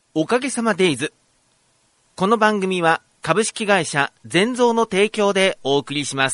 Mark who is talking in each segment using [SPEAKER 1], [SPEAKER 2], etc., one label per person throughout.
[SPEAKER 1] おかげさまデイズ。この番組は株式会社全蔵の提供でお送りします。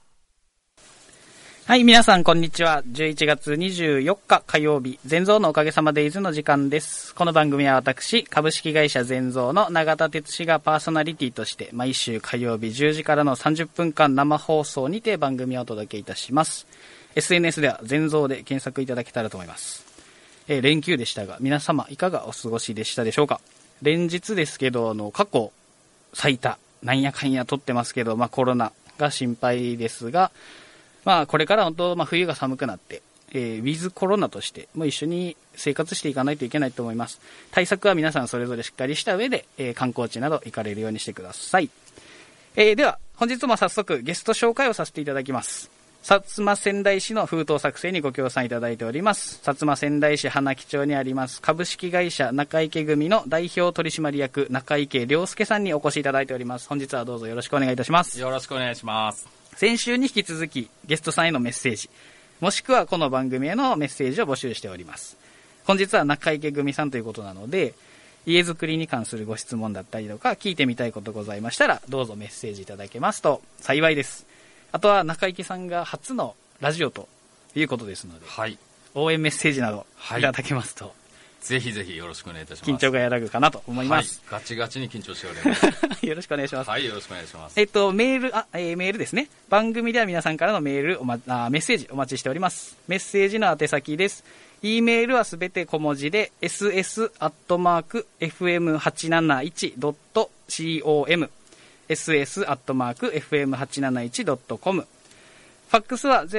[SPEAKER 2] はい、皆さんこんにちは。11月24日火曜日、全蔵のおかげさまデイズの時間です。この番組は私、株式会社全蔵の永田哲司がパーソナリティとして毎週火曜日10時からの30分間生放送にて番組をお届けいたします。SNS では全蔵で検索いただけたらと思います。連休でしたが、皆様いかがお過ごしでしたでしょうか。連日ですけど、過去最多、なんやかんや撮ってますけど、コロナが心配ですが、これから本当、冬が寒くなって、ウィズコロナとしてもう一緒に生活していかないといけないと思います。対策は皆さんそれぞれしっかりした上で、観光地など行かれるようにしてください。では、本日も早速ゲスト紹介をさせていただきます。薩摩川内市の封筒作成にご協賛いただいております。薩摩川内市花木町にあります株式会社中池組の代表取締役中池良介さんにお越しいただいております。本日はどうぞよろしくお願いいたします。
[SPEAKER 3] よろしくお願いします。
[SPEAKER 2] 先週に引き続きゲストさんへのメッセージ、もしくはこの番組へのメッセージを募集しております。本日は中池組さんということなので、家づくりに関するご質問だったりとか聞いてみたいことございましたら、どうぞメッセージいただけますと幸いです。あとは中池さんが初のラジオということですので、
[SPEAKER 3] はい、
[SPEAKER 2] 応援メッセージなどいただけますと、
[SPEAKER 3] ぜひぜひよろしくお願いいたします。
[SPEAKER 2] 緊張が和らぐかなと思います。
[SPEAKER 3] はい、ガチガチに緊張しております。
[SPEAKER 2] よろしくお願いします。
[SPEAKER 3] はい、よろしくお願いします。
[SPEAKER 2] メールですね。番組では皆さんからのメールメッセージお待ちしております。メッセージの宛先です。E メールはすべて小文字で ss@fm871.com ss@fm871.com。 ファックスは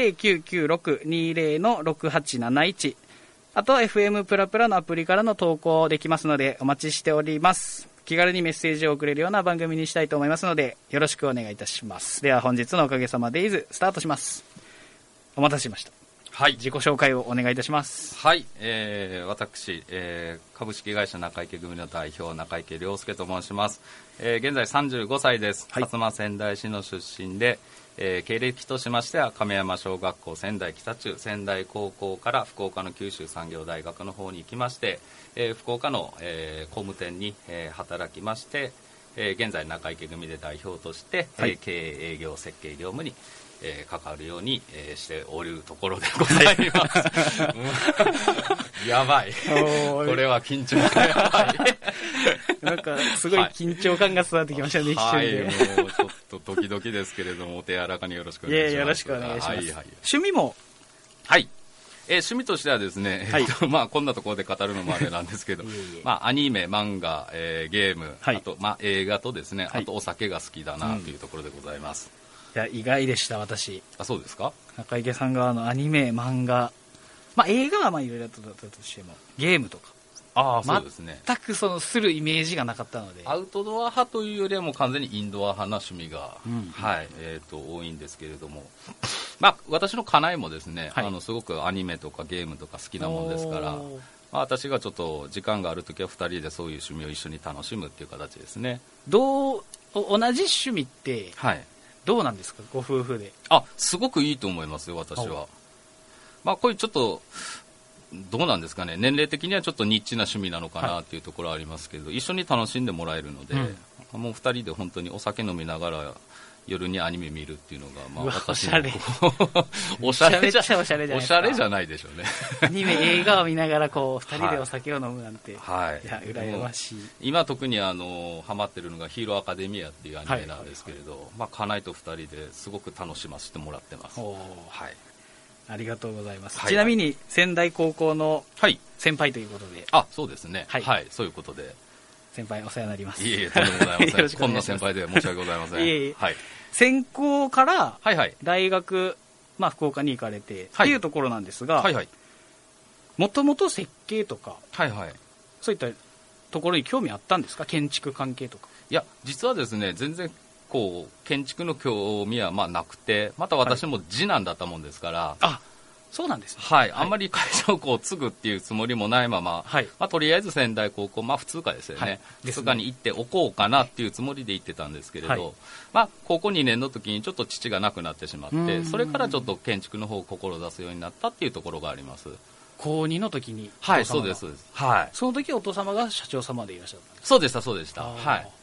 [SPEAKER 2] 099620-6871。あとは FM プラプラのアプリからの投稿できますのでお待ちしております。気軽にメッセージを送れるような番組にしたいと思いますのでよろしくお願いいたします。では本日のおかげさまデイズスタートします。お待たせしました。はい、自己紹介をお願いいたします。
[SPEAKER 3] はい、私、株式会社中池組の代表中池良介と申します。現在35歳です。薩摩川内市の出身で、経歴としましては亀山小学校、仙台北中、仙台高校から福岡の九州産業大学の方に行きまして、福岡の、工務店に、働きまして、現在中池組で代表として、経営営業設計業務に関わるように、しておるところでございます。やばい。これは緊張がやばい。
[SPEAKER 2] なんかすごい緊張感が伝わってきましたね、一瞬で。
[SPEAKER 3] もうちょっとドキドキですけれども、お手柔らかによろしくお願いします。
[SPEAKER 2] よろしくお願いします。
[SPEAKER 3] はい。
[SPEAKER 2] 趣味も、
[SPEAKER 3] はい。趣味としてはですね、こんなところで語るのもあれなんですけど、アニメ、漫画、ゲーム、あと、映画とですね、あとお酒が好きだなというところでございます。
[SPEAKER 2] いや、意外でした、私。
[SPEAKER 3] あ、そうですか。
[SPEAKER 2] 中池さんがアニメ、漫画、映画はいろいろだったとしても、ゲームとか。
[SPEAKER 3] そうですね。
[SPEAKER 2] 全くするイメージがなかったので。
[SPEAKER 3] アウトドア派というよりはもう完全にインドア派な趣味が、多いんですけれども、私の家内もですね、すごくアニメとかゲームとか好きなもんですから、私がちょっと時間があるときは2人でそういう趣味を一緒に楽しむっていう形ですね。
[SPEAKER 2] 同じ趣味って、どうなんですか、ご夫婦で。
[SPEAKER 3] すごくいいと思いますよ、私は。こういうちょっとどうなんですかね、年齢的にはちょっとニッチな趣味なのかなっていうところはありますけど、一緒に楽しんでもらえるので、もう2人で本当にお酒飲みながら夜にアニメ見るっていうのが、私のおしゃれじゃないでしょうね。
[SPEAKER 2] アニメ、映画を見ながら2人でお酒を飲むなんて、いや羨ましい。
[SPEAKER 3] 今特にハマってるのがヒーローアカデミアっていうアニメなんですけれど、家内と2人ですごく楽しませてもらってます。
[SPEAKER 2] ありがとうございます。ちなみに仙台高校の先輩ということで。
[SPEAKER 3] そうですね。そういうことで。
[SPEAKER 2] 先輩お世話になります。
[SPEAKER 3] いえ、とんでもございません。こんな先輩で申し訳ございません。
[SPEAKER 2] 専攻から大学、福岡に行かれてっていうところなんですが、もともと設計とか、そういったところに興味あったんですか、建築関係とか。
[SPEAKER 3] いや、実はですね、全然建築の興味はなくて、また私も次男だったもんですから、
[SPEAKER 2] そうなんですね。
[SPEAKER 3] あんまり会社を継ぐっていうつもりもないまま、とりあえず仙台高校、普通科ですよね。普通科に行っておこうかなっていうつもりで行ってたんですけれど、高校2年の時にちょっと父が亡くなってしまって、それからちょっと建築の方を志すようになったっていうところがあります。
[SPEAKER 2] 高2の時に
[SPEAKER 3] はい、
[SPEAKER 2] お父様が
[SPEAKER 3] そうです、そうです。はい。
[SPEAKER 2] その時お父様が社長様でいらっしゃったんですか？
[SPEAKER 3] そうでした、そうでした。
[SPEAKER 2] あー
[SPEAKER 3] はい。